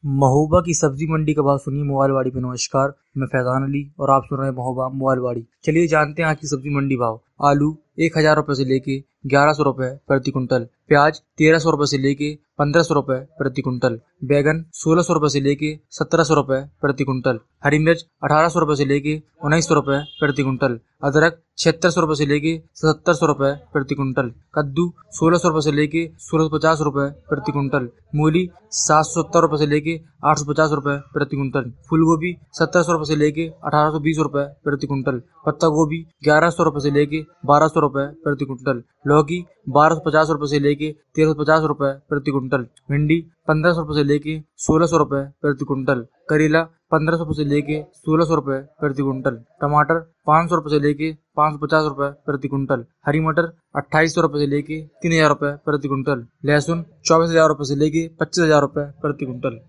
महोबा की सब्जी मंडी का भाव सुनिए मोबाइलवाड़ी पे। नमस्कार, मैं फैजान अली और आप सुन रहे हैं महोबा मोबाइलवाड़ी। चलिए जानते हैं आज की सब्जी मंडी भाव। आलू 1000 रुपए से लेके 1100 रुपए प्रति कुंटल, प्याज 1300 रुपए से लेके 1500 रुपए प्रति कुंटल, बैगन 1600 रुपए से लेके 1700 रुपए प्रति कुंटल, हरी मिर्च 1800 रुपए से लेके 1900 रुपए प्रति कुंटल, अदरक 7600 रुपए से लेके 7700 रुपए प्रति कुंटल, कद्दू 1600 रुपए से लेके 1650 रुपए प्रति कुंटल, मूली 770 रुपए से लेके 850 रुपए प्रति कुंटल, फूल गोभी 1700 रुपए से लेके 1820 रुपए प्रति कुंटल, पत्ता गोभी 1100 रुपए से लेके 1200 रुपए प्रति कुंटल, लौकी 1250 रुपए से लेके 1350 रुपए प्रति कुंटल, भिंडी 1500 रुपए से लेके 1600 रुपए प्रति कुंटल, करेला 1500 रुपए से लेके 1600 रुपए प्रति कुंटल, टमाटर 500 रुपए से लेके 550 रुपए प्रति कुंटल, हरी मटर 2800 रुपए से लेके 3000 रुपए प्रति कुंटल, लहसुन 24,000 रुपए से लेके 25,000 रुपए प्रति कुंटल।